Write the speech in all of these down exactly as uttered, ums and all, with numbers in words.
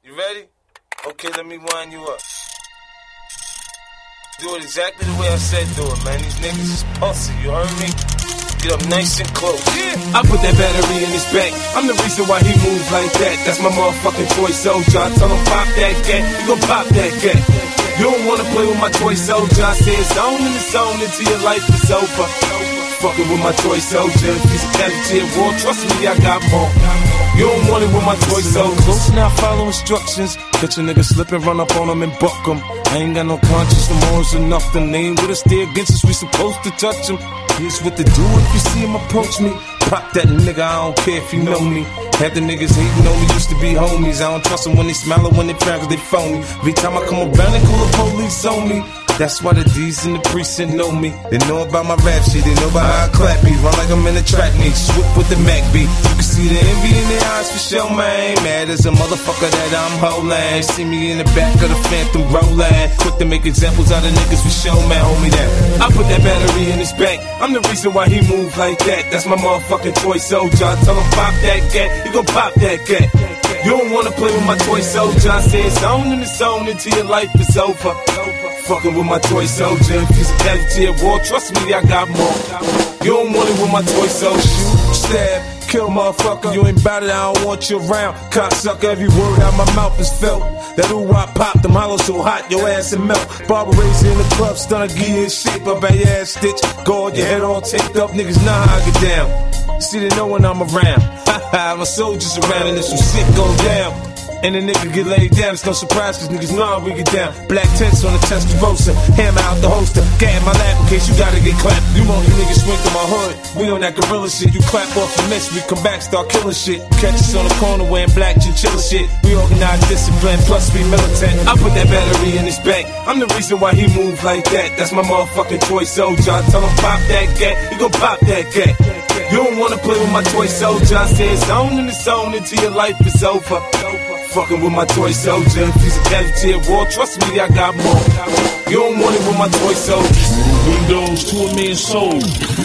You ready? Okay, let me wind you up. Do it exactly the way I said do it, man. These niggas is pussy, you heard me? Get up nice and close. Yeah. I put that battery in his back. I'm the reason why he moves like that. That's my motherfucking toy soldier. I tell him pop that cat, you gon' pop that cat. You don't wanna play with my toy soldier. I say it's on and it's on until your life is over. Fucking with my toy soldier. If he's a casualty of war, trust me, I got more. You don't want it with my toy soldier. Close now, follow instructions. Catch a nigga slip and run up on him and buck him. I ain't got no conscience, no morals or nothing. They ain't with us, stay against us, we supposed to touch him. Here's what to do if you see him approach me. Pop that nigga, I don't care if you know me. Had the niggas hating on me, used to be homies. I don't trust them when they smile or when they frown cause they phony. Every time I come around, they call the police on me. That's why the D's in the precinct know me. They know about my rap shit, they know about how I clap beat. Run like I'm in a track meet, swoop with the Mac beat. You can see the envy in their eyes for sure, man. Mad as a motherfucker that I'm holding. See me in the back of the Phantom rolling. Quick to make examples out of niggas for show, man. Hold me that. I put that battery in his back. I'm the reason why he move like that. That's my motherfucking toy soldier. I tell him pop that cat, he gon' pop that cat. You don't wanna play with my toy soldier. I say it's on and it's on until your life is over. Fucking with my toy soldier. If he's a casualty of war, trust me, I got more. You don't want it with my toy soldier. Shoot, stab, kill, motherfucker. You ain't bout it, I don't want you around. Cocksucker, every word out my mouth is felt. That ooh-wop pop, them hollows so hot, your ass and melt. Barber Razor in the club, stunner, give you a shape up at your ass stitch. Guard your head all taped up, niggas know how I get down. See, they know when I'm around. Ha my soldiers around and there's some shit go down. And the nigga get laid down, it's no surprise cause niggas know how we get down. Black tents on the Testarossa, hammer out the holster. Gat in my lap in case you gotta get clapped. You want you niggas swing through my hood, we on that gorilla shit. You clap off the miss, we come back, start killing shit. Catch us on the corner wearing black chinchilla shit. We organize discipline, plus we militant. I put that battery in his back. I'm the reason why he move like that. That's my motherfucking toy soldier. I tell him pop that cat, he gon' pop that cat. You don't wanna play with my toy soldier. I say it's on and it's on until your life is over. Fucking with my toy soldier. If he's a casualty of war, trust me, I got more. You don't want it with my toy soldier. Windows to a man's soul.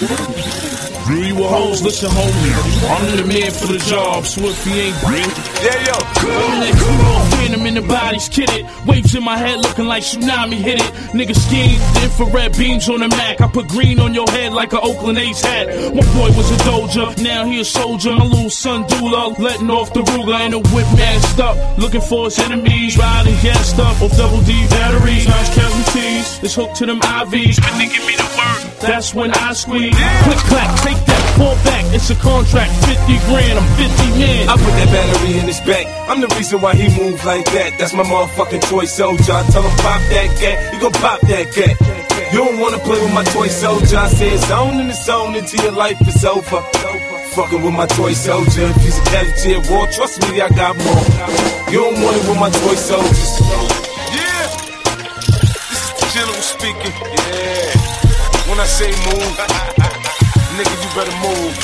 Drew you a hoes, listen homie. I'm the man for the job, so if he ain't green. Yeah, yo. I'm that cool phantom in the body's kidded. Waves in my head looking like tsunami hit it. Nigga scheme, the infrared beams on the Mac. I put green on your head like an Oakland A's hat. My boy was a doja, now he a soldier. My little son Dula, letting off the Ruger and a whip masked up. Looking for his enemies, riding gassed up off double D batteries. Times casualties, it's hooked to them I Vs. When they give me the word, that's when I squeeze. Click clack, take that, fall back, it's a contract. Fifty grand, I'm fifty men. I put that battery in his back. I'm the reason why he move like that. That's my motherfucking toy soldier. I tell him pop that cat, he gon' pop that cat. You don't wanna play with my toy soldier. I say it's on and it's on until your life is over. Fucking with my toy soldier. If he's a casualty of war, trust me, I got more. You don't want it with my toy soldiers. Yeah, this is the general speaking. Yeah, when I say move, nigga, you better move.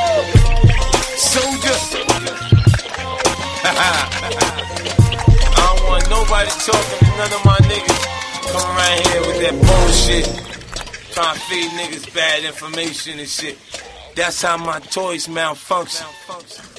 Soldier. I don't want nobody talking to none of my niggas. Come around here with that bullshit. Trying to feed niggas bad information and shit. That's how my toys malfunction.